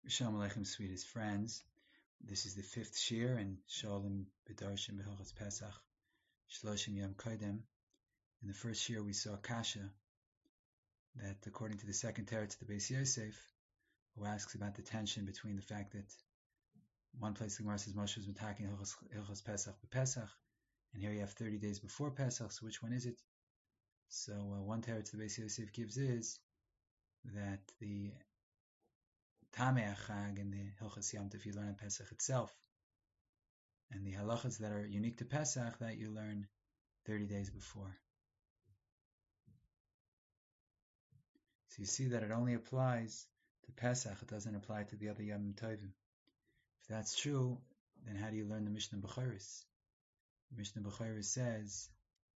Shalom Aleichem, sweetest friends. This is the fifth shir in Shalom B'Darshim B'Hilchos Pesach Shloshim Yom Kodem. In the first shir, we saw Kasha that, according to the second teretz to the Beis Yosef, who asks about the tension between the fact that one place the Gemara says Moshe was attacking Hilchos Pesach b'Pesach, and here you have 30 days before Pesach. So which one is it? So one teretz the Beis Yosef gives is that the Tamei Chag in the Hilchos Yom Tov you learn on Pesach itself, and the halachas that are unique to Pesach that you learn 30 days before. So you see that it only applies to Pesach; it doesn't apply to the other Yom Tovim. If that's true, then how do you learn the Mishnah B'Choros? The Mishnah B'Choros says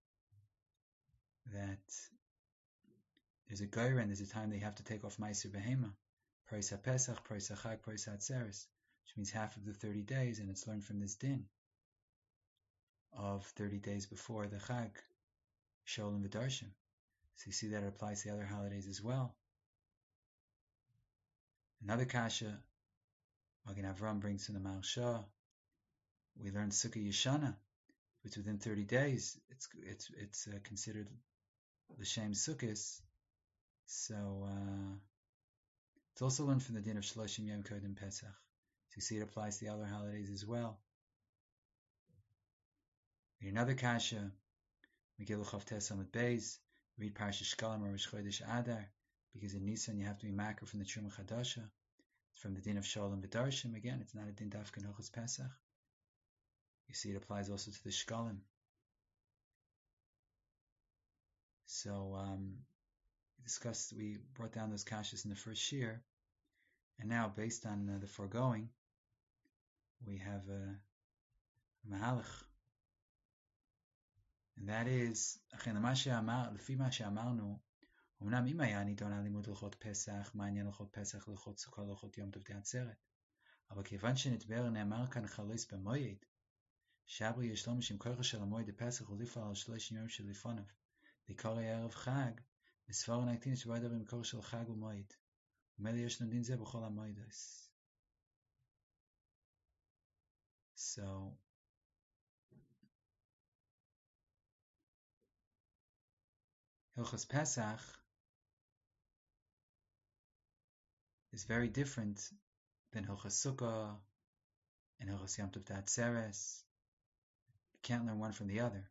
that there's a Geira and there's a time they have to take off Meiser Behema. Price HaPesach, Price HaChag, Price HaTzeres, which means half of the 30 days, and it's learned from this din of 30 days before the Chag, Shol and V'Darshim. So you see that it applies to the other holidays as well. Another kasha, Magen Avram brings from the Maharsha. We learned Sukkah Yeshana, which within 30 days it's considered l'shem Sukkos. So it's also learned from the din of Shloshim Yom Kodem Pesach. So you see it applies to the other holidays as well. Another kasha, Megillah Chav Tes Amud Beis, read Parashat Shkalim or Rosh Chodesh Adar, because in Nisan you have to be makar from the Truma Chadasha. It's from the din of Shalom V'Darshim. Again, it's not a din dafka in Hilchos Pesach. You see it applies also to the Shkalim. So we brought down those kashas in the first shir, and now based on the foregoing, we have a mahalach, and that is אמנם אם היה נידון על לימוד הלכות פסח, מעניין הלכות פסח, הלכות סוכה, הלכות יום טוב דעצרת. אבל כיוון שנדבר נאמר כאן חלוץ במועד, שברי יש לו משום כוחה של המועד הפסח ולפעול על 30 יום שלפניו, לקרוא ערב חג, בספר נקטין שבא ידבר עם כוחה של חג ומועד. ומילא יש לנו דין זה בכל המועדות. So, Hilchos Pesach is very different than Hilchos Sukkah and Hilchos Yom Tov D'Atzeres. You can't learn one from the other.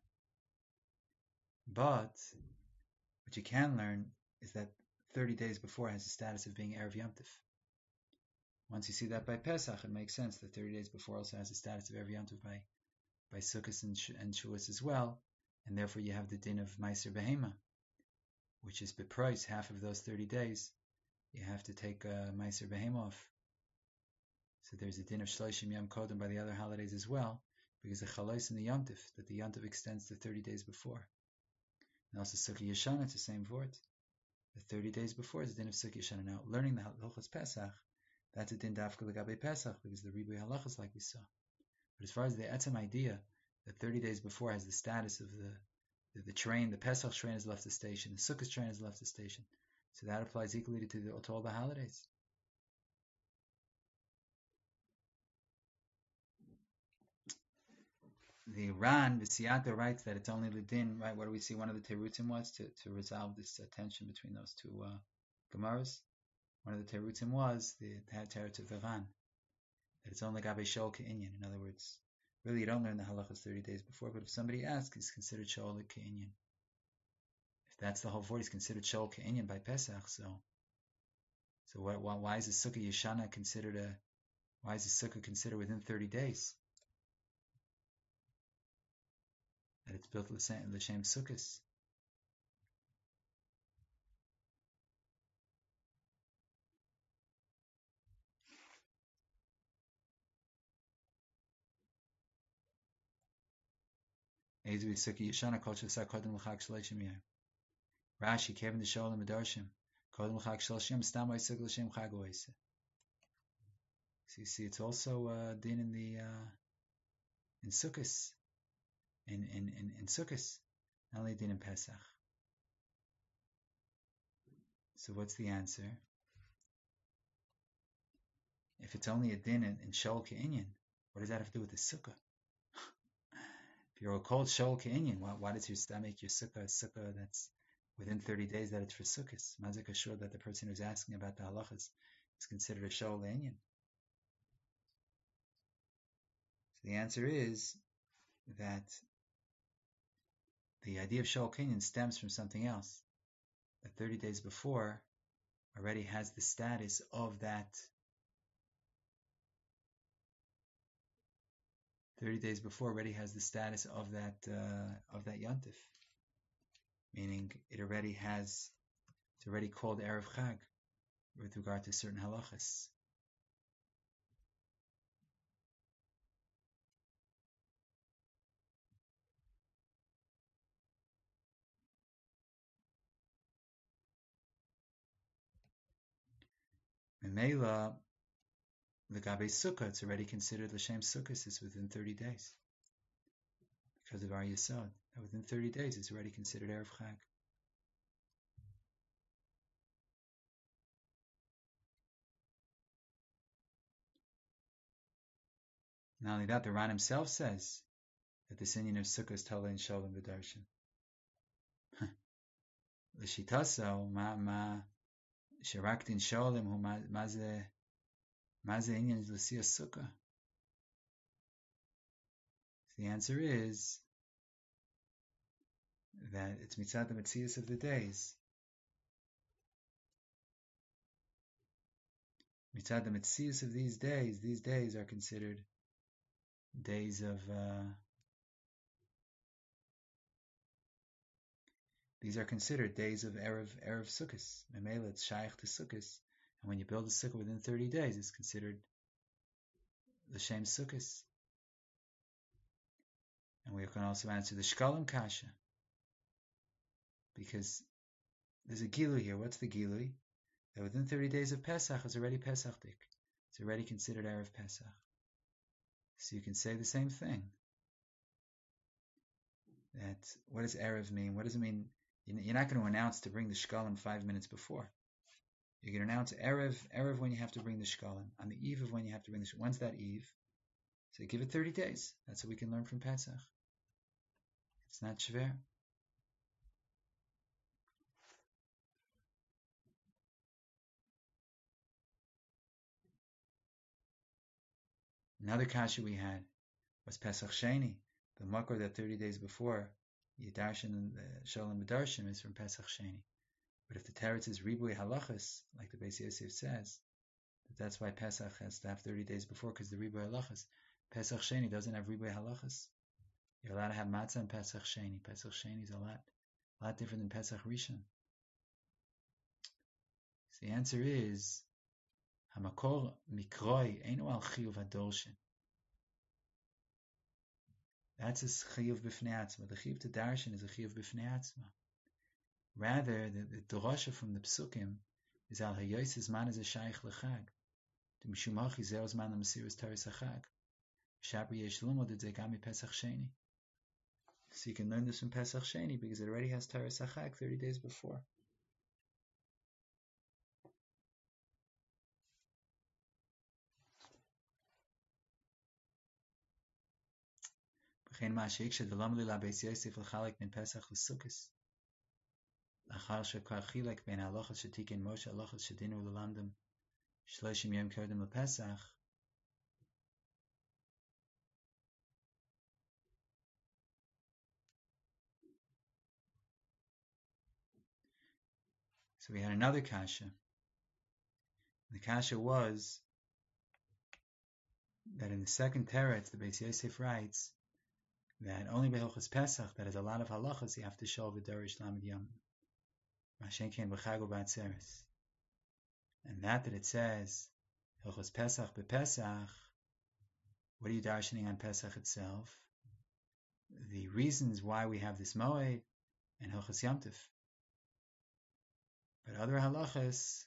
But what you can learn is that 30 days before has the status of being Erev Yom Tov. Once you see that by Pesach, it makes sense that 30 days before also has the status of Erev Yom Tov by Sukkot and Shavuos as well, and therefore you have the din of Meiser Behema, which is beprice half of those 30 days. You have to take Meiser Behema off. So there's a din of Shloshim Yom Kodem by the other holidays as well, because the Chalois in the Yom Tov, that the Yom Tov extends to 30 days before. And also Sukkah Yeshana, it's the same word. The 30 days before is the din of Sukkah Yeshana. Now, learning the Hilchos Pesach, that's a din dafka l'gabei Pesach, because the Ribui Halachas like we saw. But as far as the etzem idea, that 30 days before has the status of the train, the Pesach train has left the station, the Sukkot train has left the station. So that applies equally to all the holidays. The Ran, the Siyata, writes that it's only the din, right? What do we see? One of the terutzim was to resolve this tension between those two Gemaras. One of the terutzim was the teretz of the Ran, that it's only Gabe Shol Ke'inyan. In other words, really you don't learn the halachas 30 days before, but if somebody asks, he's considered Shol Ke'inyan. If that's the whole word, he's considered Shol Ke'inyan by Pesach. So why is the Sukkah Yeshana considered why is the Sukkah considered within 30 days? That it's built l'shem Sukkos. Ezri Sukkah Yeshana kol shesar kodem l'chag shloshim yom. Rashi Kevin the Sholem V'Darshim kodem l'chag shloshim stam oisek l'shem chag oisek. So you see, it's also din in the in Sukkos. In Sukkos, not only din in Pesach. So what's the answer? if it's only a din in Shol Ke'inyan, what does that have to do with the sukkah? If you're called Shol Ke'inyan, why does your stomach, your sukkah, a sukkah that's within 30 days that it's for sukkahs? Mazik assured that the person who's asking about the halachas is considered a Shol Ke'inyan. So the answer is that the idea of Shol Ke'inyan stems from something else. That 30 days before already has the status of that 30 days before already has the status of that Yontif, meaning it's already called Erev Chag with regard to certain halachas. Memela, the Gabe Sukkah, it's already considered L'Shem Sukkahs is within 30 days. Because of our Yesod. That within 30 days it's already considered Erev Chag. Not only that, the Ran himself says that the Inyan of Sukkah is Tola and Sholem V'Darshan. L'shitaso, ma Shiraktin Sholem, hu maze Inyan L'Siyas Sukkah. The answer is that it's mitzad the mitzias of the days. Mitzad the mitzias of these days are considered days of these are considered days of Erev Sukkos. Memela, it's shaykh to Sukkos, and when you build a sukkah within 30 days, it's considered L'Shem Sukkos. And we can also answer the Shkalim Kasha, because there's a Gilui here. What's the Gilui? That within 30 days of Pesach, it's already Pesachdik. It's already considered Erev Pesach. So you can say the same thing. That what does Erev mean? What does it mean? You're not going to announce to bring the Shkalim 5 minutes before. You're going to announce Erev when you have to bring the Shkalim. On the eve of when you have to bring the Shkalim. When's that eve? So give it 30 days. That's what we can learn from Pesach. It's not Shver. Another kasha we had was Pesach Sheni, the makor that 30 days before Yedarshan and Sholem B'Darshan is from Pesach Sheni. But if the teretz is Ribui Halachas, like the Beis Yosef says, that's why Pesach has to have 30 days before, because the Ribui Halachas. Pesach Sheni doesn't have Ribui Halachas. You're allowed to have matzah and Pesach Sheni. Pesach Sheni is a lot different than Pesach Rishon. So the answer is Hamakor Mikroi Einu Al Chiyuv Hadorshin. That's a chiyuv b'fnei atzma. The chiyuv to darshan is a chiyuv b'fnei atzma. Rather, the drasha from the psukim is al hayos zman as a shaykh lechag. The mishumach izeh zman l'mesiras taris hachag. Shabri yesh lumod dzegami Pesach Sheni. So you can learn this from Pesach Sheni because it already has taris hachag 30 days before. וכן מה שדלם לי לבית יוסף לחלק בין פסח לסוכס. לאחר שכבר חילק בין ההלכות שתיקן משה ההלכות שדינו ללמדם 30 יום קודם לפסח. So we had another kasha. The kasha was that in the second teretz, the Beis Yosef writes that only Behilchos Pesach, that is a lot of halachas, you have to show v'darish lamed yom. Mashen ken b'chag u'b'atzeres. And that it says, Hilchos Pesach b'Pesach, what are you darshaning on Pesach itself? The reasons why we have this moed and Hilchos Yom Tov. But other halachas,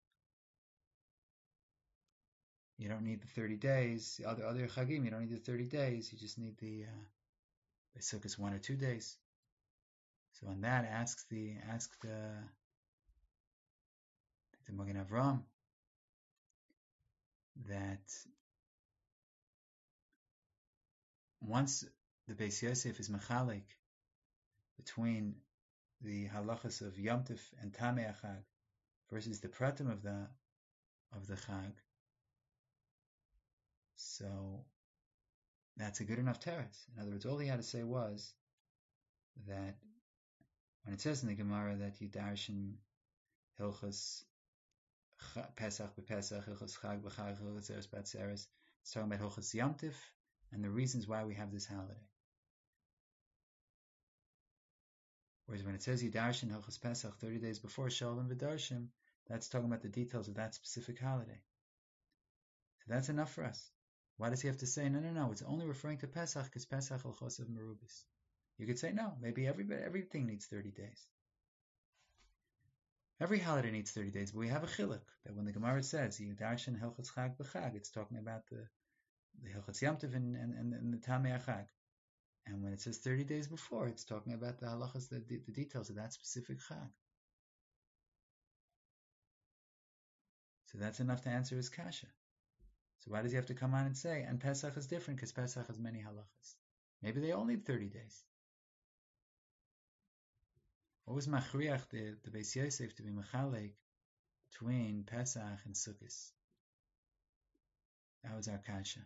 you don't need the 30 days. Other chagim, you don't need the 30 days. You just need the Sukkot 1 or 2 days. So on that, ask the Magen Avraham that once the Beis Yosef is mechalik between the halachas of Yom Tov and Tamei Chag versus the pratim of the Chag, so that's a good enough teretz. In other words, all he had to say was that when it says in the Gemara that you darshan hilchas Pesach b'Pesach, hilchas Chag b'Chag, hilchas Eres b'Atzeres, it's talking about hilchas Yom Tov and the reasons why we have this holiday. Whereas when it says Yidarshan Hilchas Pesach 30 days before Shalom V'Darshim, that's talking about the details of that specific holiday. So that's enough for us. Why does he have to say, no, it's only referring to Pesach because Pesach Hilchos of Merubis? You could say, no, maybe everything needs 30 days. Every holiday needs 30 days, but we have a chiluk, that when the Gemara says Yidarshan Hilchas Chag B'Chag, it's talking about the Hilchas Yom Tov and the Tamei Chag. And when it says 30 days before, it's talking about the halachas, the details of that specific chag. So that's enough to answer his kasha. So why does he have to come on and say, and Pesach is different because Pesach has many halachas? Maybe they all need 30 days. What was machriach the Beis Yosef to be mechalek between Pesach and Sukkot? That was our kasha.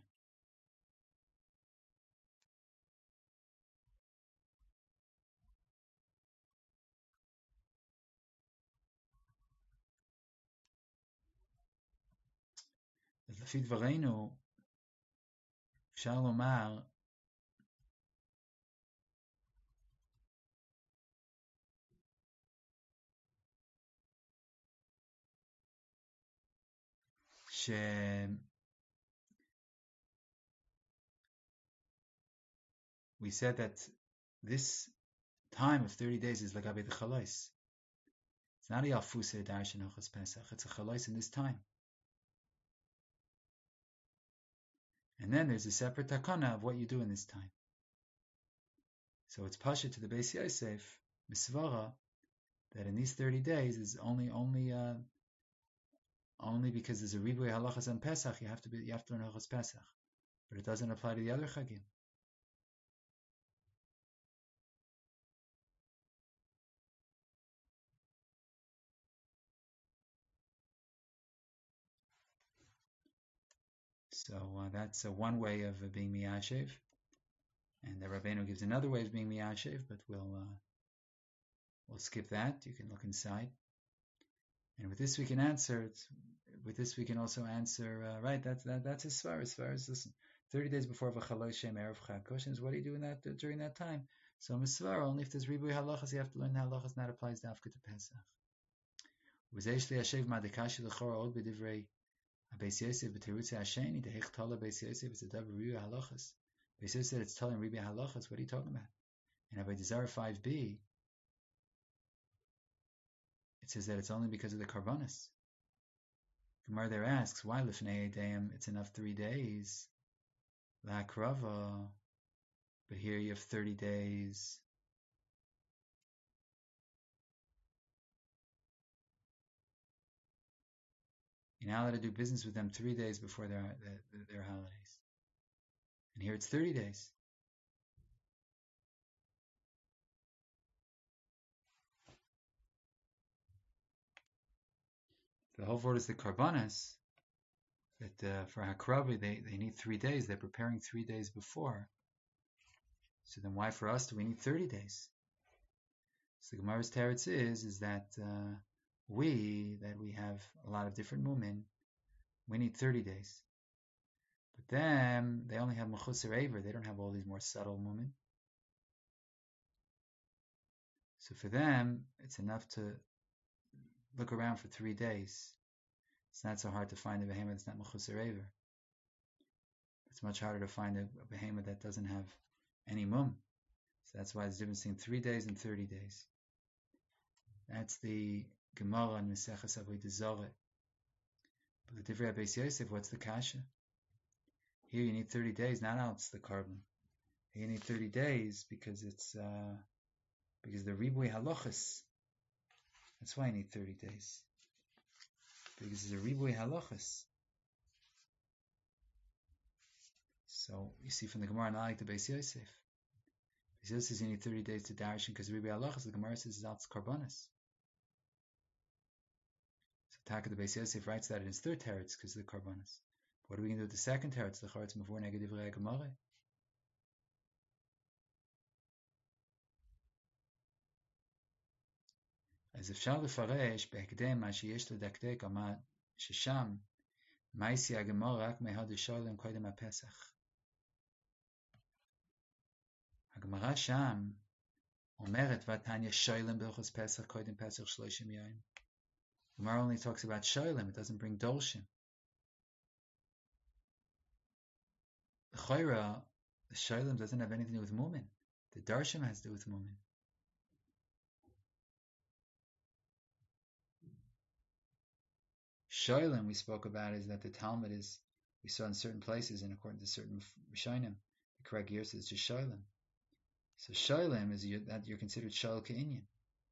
לפי דברינו, אפשר לומר we said that this time of 30 days is lagabe the chalais. It's not a yalfuse darshan hilchos Pesach. It's a chalais in this time. And then there's a separate takana of what you do in this time. So it's pasha to the Beis Yosef misvara that in these 30 days is only because there's a ribuy halachas on Pesach. You have to learn halachas Pesach, but it doesn't apply to the other chagim. So that's one way of being miyashev, and the Rabbeinu gives another way of being miyashev, but we'll skip that. You can look inside, and with this we can answer. With this we can also answer. Right, that's as far as listen. 30 days before v'chalosh shem erev chag. Question is, what do you do in that during that time? So misvar, only if there's ribuy halachas, you have to learn the halachas, and that applies dafka to Pesach. V'zeish liyashev madikashi l'chora od b'divrei Beis Yosef b'terutze hasheni dehich tala Beis Yosef it's a davar ribuy halachas. Beis Yosef said it's telling ribuy halachas. What are you talking about? And Abay Dezara 5b, it says that it's only because of the karbanis. Gemara there asks, why lifnei edayim it's enough 3 days? La krava, but here you have 30 days. You're not allowed to do business with them 3 days before their holidays. And here it's 30 days. The whole word is the karbanas, that for hakrabi they need 3 days. They're preparing 3 days before. So then why for us do we need 30 days? So the Gemara's teretz is that we have a lot of different mumin, we need 30 days. But them, they only have mechusar aver. They don't have all these more subtle mumin. So for them, it's enough to look around for 3 days. It's not so hard to find a behemoth that's not mechusar aver. It's much harder to find a behemoth that doesn't have any mum. So that's why there's a difference between 3 days and 30 days. That's the Gemara in Maseches Avodah Zarah. But the Divrei Beis Yosef, what's the kasha? Here you need 30 days, not else the carbon. Here you need 30 days because it's because the ribuy halachas. That's why you need 30 days. Because there's a ribuy halachas. So you see from the Gemara, not like the Beis Yosef. Beis Yosef says you need 30 days to darshan because Ribi Halachas. The Gemara says it's Karbanis. So Taka the Beis Yosef writes that in his third teretz because of the Karbanis. What are we going to do with the second teretz? The Charetz Mavur Neged Divrei Gemara. אז אפשר לפרש בהקדם מה שיש לדקדק על מה ששם מייסי הגמור רק מהוד השולם קודם הפסח. הגמרא שם אומרת ותניא שולם בהלכות פסח קודם פסח 30 יום. Gemara only talks about sholem, it doesn't bring dolshim. The Chayra, the sholem doesn't have anything to do with mumin. The darshim has to do with mumin. Sholem we spoke about is that the Talmud is, we saw in certain places and according to certain Rishonim, the correct year says just Sholem. So Sholem is that you're considered Shol Ke'inyan.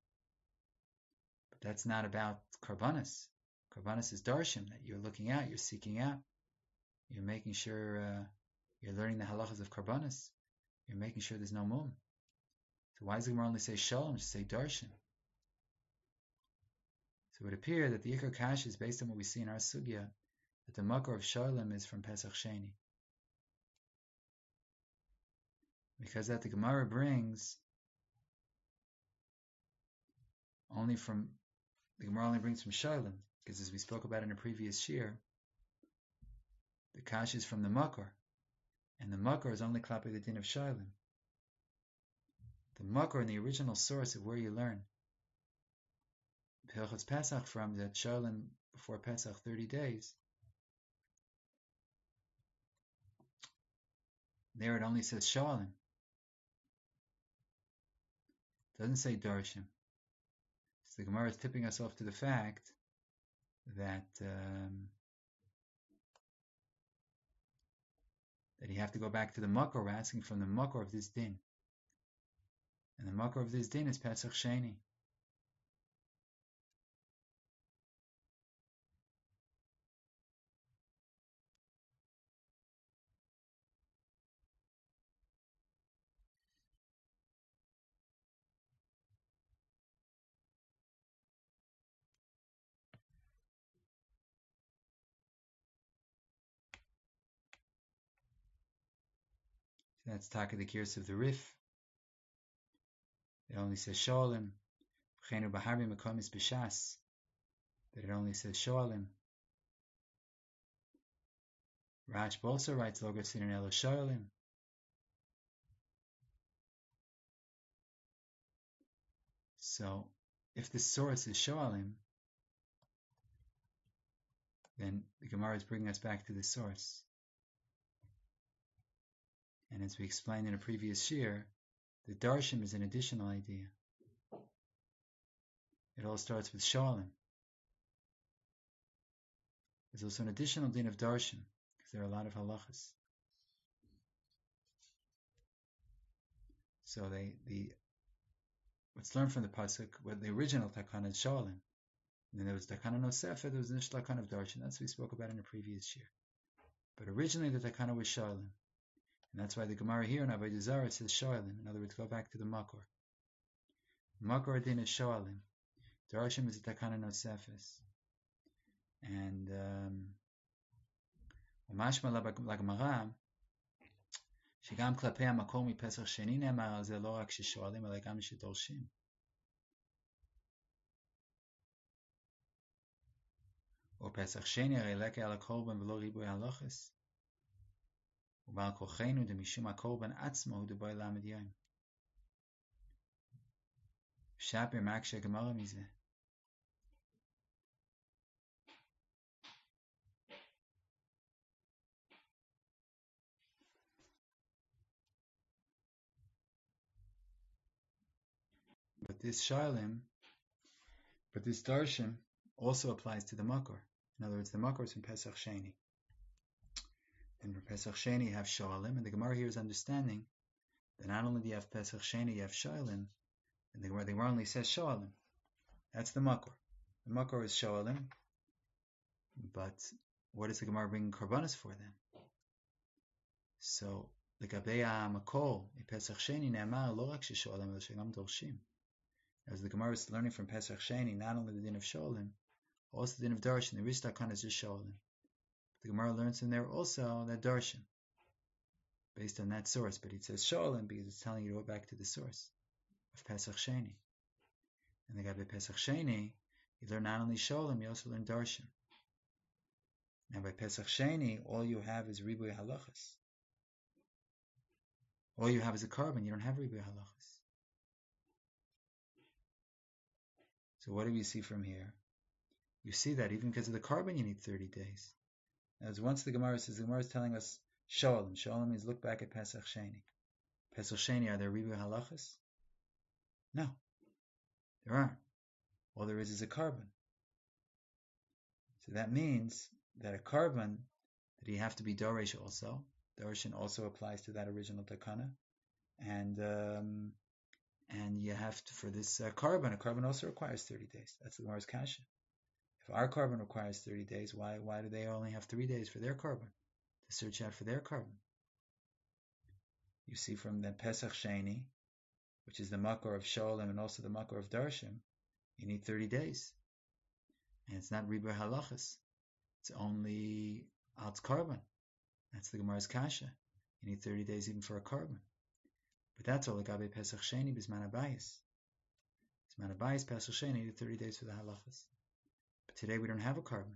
But that's not about Karbanis. Karbanis is Darshim, that you're looking out, you're seeking out. You're making sure you're learning the halachas of Karbanis. You're making sure there's no mum. So why does the Gemara only say Sholem, just say Darshim? So it would appear that the Ikar Kash is based on what we see in our Sugya, that the Makor of Sholem is from Pesach Sheni. Because that the Gemara brings only from, the Gemara only brings from Sholem, because as we spoke about in a previous shir, the Kash is from the Makor, and the Makor is only Klapi the din of Sholem. The Makor in the original source of where you learn Hilchos Pesach from, that Sholem before Pesach 30 days, there it only says Sholem. It doesn't say Darshim. So the Gemara is tipping us off to the fact that that you have to go back to the Makor, asking from the Makor of this din. And the Makor of this din is Pesach Sheni. That's Taka the Kirs of the Rif. It only says Sholem. Chenu Bahari Makomis B'Shas. That it only says Sholem. Rash also writes Logos Sinan Elo Sholem. So, if the source is Sholem, then the Gemara is bringing us back to the source. And as we explained in a previous shir, the Darshim is an additional idea. It all starts with Sholem. There's also an additional din of Darshim, because there are a lot of halachas. So what's learned from the pasuk, well, the original takana is Sholem. And then there was takana Nosefer, there was an takana of Darshim. That's what we spoke about in a previous year. But originally the takana was Sholem. And that's why the Gemara here in Avodah Zarah says Sholem. In other words, go back to the Makor. Makor din is Sholem. Darshim is a takana Nosefes. And Mashma LaGemara שגם כלפי המקור מפסח שני נאמר על זה לא רק ששואלים אלא גם שדורשים. או פסח שני הרי לקה על הקורבן ולא ריבוי הלוחס. ובעל כוחנו דמשום הקורבן עצמו הוא דבוי למד יום. שפר מקשה גמרא מזה. But this Darshim also applies to the Makor. In other words, the Makor is from Pesach Sheni. And for Pesach Sheni you have Sholem, and the Gemara here is understanding that not only do you have Pesach Sheni, you have Sholem, and the Gemara only says Sholem. That's the Makor. The Makor is Sholem, but what is the Gemara bringing Karbanis for then? So, לגבי המקור, מפסח שני נאמר לא רק ששואלים, אלא שגם דורשים. As the Gemara is learning from Pesach Sheni, not only the din of Sholim, also the din of Darshan. The Rish Takana is just Sholim. The Gemara learns from there also that Darshan, based on that source, but it says Sholim because it's telling you to go back to the source of Pesach Sheni. And the Gabi Pesach Sheni, you learn not only Sholim, you also learn Darshan. Now by Pesach Sheni, all you have is Ribuy Halachas. All you have is a carbon, you don't have Ribuy Halachas. So what do we see from here? You see that even because of the carbon, you need 30 days. As once the Gemara says, the Gemara is telling us Sholim. Sholim means look back at Pesach Sheni. Pesach Sheni, are there Ribuy Halachas? No, there aren't. All there is a carbon. So that means that a carbon, that you have to be Doresh also. Darshan also applies to that original Takana. And you have to, for this carbon, a carbon also requires 30 days. That's the Gemara's kasha. If our carbon requires 30 days, why do they only have 3 days for their carbon? To search out for their carbon. You see from the Pesach Sheni, which is the makor of Sholim and also the makor of Darshim, you need 30 days. And it's not Ribuy Halachas. It's only Alt carbon. That's the Gemara's kasha. You need 30 days even for a carbon. But that's all Gabe Pesach Sheni Bisman Abayis. Bisman Abayis, Pesach Sheni, you need 30 days for the halachas. But today we don't have a carbon.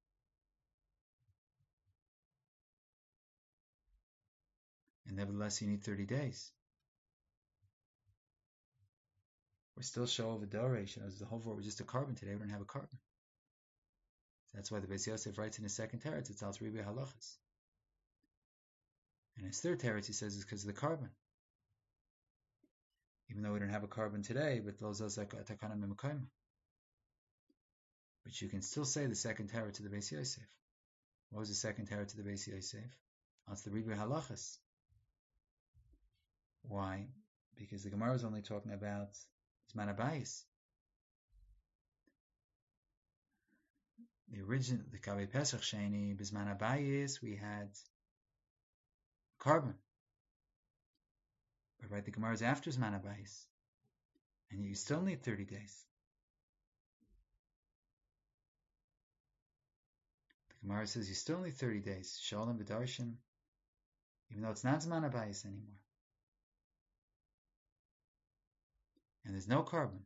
And nevertheless, you need 30 days. We're still show of a Doresh. As the whole word was just a carbon. Today we don't have a carbon. That's why the Beis Yosef writes in his second teretz, it's Alt Ribuy Halachas. And his third teretz, he says, is because of the carbon. Even though we don't have a carbon today, but those are like a takana mimukayma. But you can still say the second teretz to the Beis Yosef. What was the second teretz to the Beis Yosef? It's the Ribuy Halachas. Why? Because the Gemara is only talking about Zman Abayis. The original, the Kabe Pesach Sheni, Bizman Abayis, we had carbon. But right, the Gemara is after Zman Abayis. And you still need 30 days. The Gemara says you still need 30 days. Sholim v'Darshim, even though it's not Zman Abayis anymore. And there's no carbon.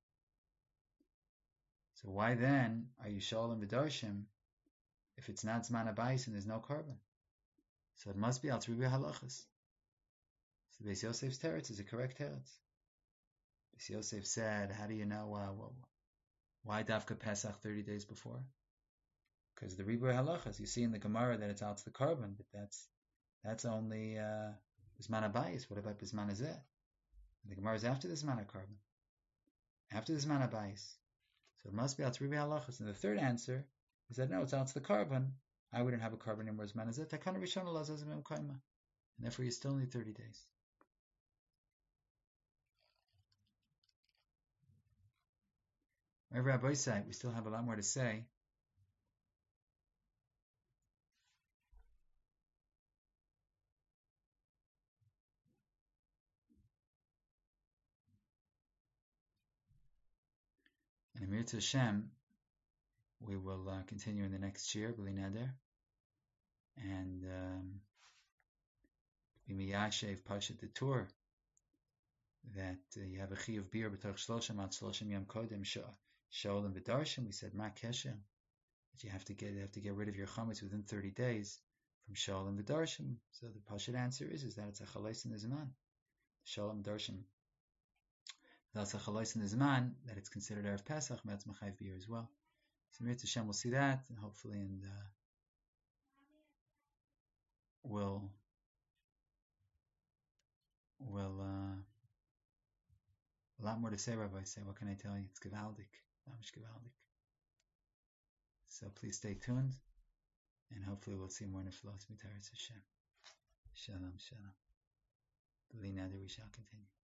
So why then are you Sholim v'Darshim if it's not Zman Abayis and there's no carbon? So it must be Alt Ribuy Halachas. So Beis Yosef's teretz is a correct teretz. Beis Yosef said, how do you know why Dafka Pesach 30 days before? Because the Ribuy Halachas, you see in the Gemara that it's out the carbon, but that's only Bisman Abayis. What about Bisman Azeh? The Gemara is after the Zman carbon. After the Zman Abayis. So it must be out Ribuy Halachas. And the third answer is that no, it's out the carbon. I wouldn't have a carbon anymore as Zman Azeh. Takana Rishon Elazar Zimim Kaima. And therefore you still need 30 days. Rabbi Rabbi side, we still have a lot more to say. And Amir to Hashem, we will continue in the next year, B'li Neder, and B'miyashev Pashat the Torah, that you have a chi of beer b'toch shloshim at shloshim yom kodem sholim v'darshim. We said ma kesher, that you have to get rid of your chametz within 30 days from sholim v'darshim. So the Pashat answer is that it's a chalais in the zman. Sholim darshim. That's a chalais in the zman, that it's considered erev Pesach, that's machayev beer as well. So Mir Hashem will see that, and hopefully, and we'll a lot more to say, Rabbi. Say, what can I tell you? It's gewaldik, mamish gewaldik. So please stay tuned, and hopefully we'll see more nefilot mitaras Hashem. Shalom, shalom. B'li neder we shall continue.